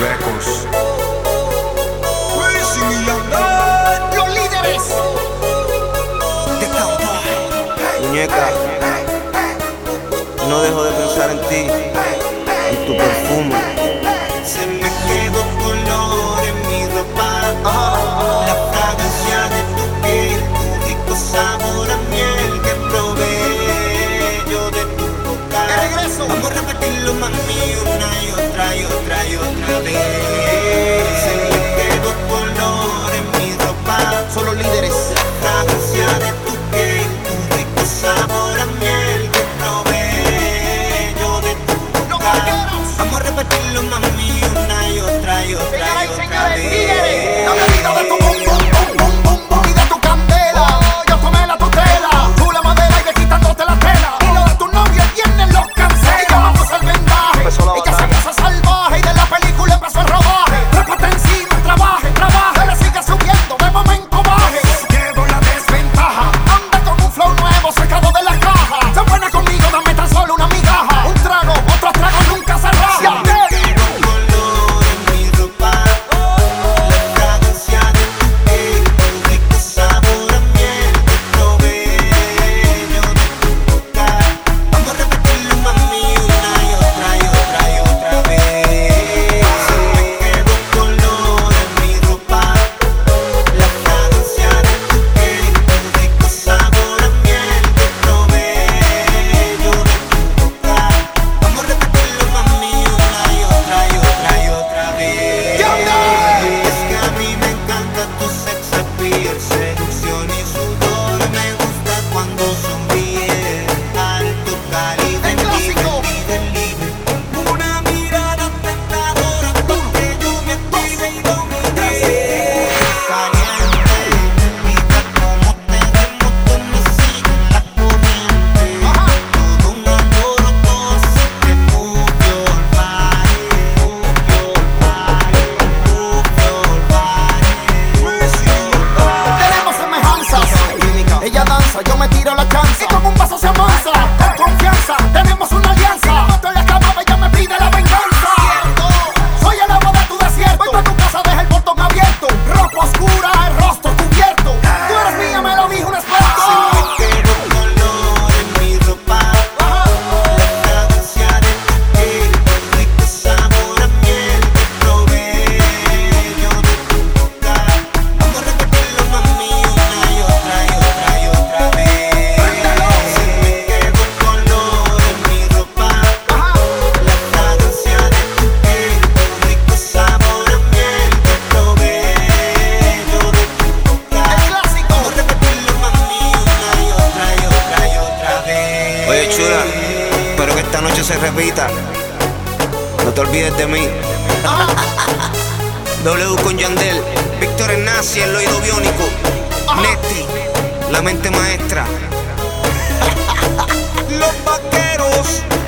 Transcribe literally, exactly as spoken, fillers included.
Records. Los líderes de Cowboy. Muñeca, no dejo de pensar en ti, en tu perfume. Se me quedó color en mi ropa, la fragancia de tu piel, tu rico sabor a miel que probé yo de tu boca. Vamos a repetirlo, mami, una y otra y otra y otra vez. Se me quedó color en mi ropa, solo líderes. La fragancia de tu piel, tu rico sabor a miel que probé yo de tu boca. Vamos a repetirlo, mami, una y otra y otra y otra vez. La bebida de tu bum bum bum bum bum bum y de tu candela. Yo tomé la tutela, tú la madera y ve quitándote la tela. Y lo de tu novio el viernes lo cancela. Y yo me puse el vendaje, ella se puso salvaje y de la película empezó el rodaje. Trépate encima, trabaje, trabaje, le sigue subiendo, de momento baje. Quedó la desventaja, anda con un flow nuevo sacado de la caja. Se buena conmigo, dame tan solo una migaja. Un trago, otro trago, nunca se raja. Yo me tiro la chanza y con un paso se amansa. Con confianza, tenemos una alianza. No estoy acabado, ella me pide la venganza. Soy el agua de tu desierto. Voy pa' tu casa, deja el portón abierto. Ropa oscura, el rostro cubierto. Tú eres mía, me lo dijo un experto. Se me quedó color en mi ropa, la fragancia de tu piel, tu rico sabor a miel que probé yo de tu boca. Vamos a repetirlo, mami, una y otra y otra y otra vez. Se me quedó color en mi ropa, la fragancia de tu piel, tu rico sabor a miel que probé yo de tu boca. Vamos a repetirlo, mami, una y otra y otra y otra vez. Oye, chula, espero que esta noche se repita. No te olvides de mí. W con Yandel, Víctor Ignacio, el oído biónico, Nesti, la mente maestra. Los vaqueros.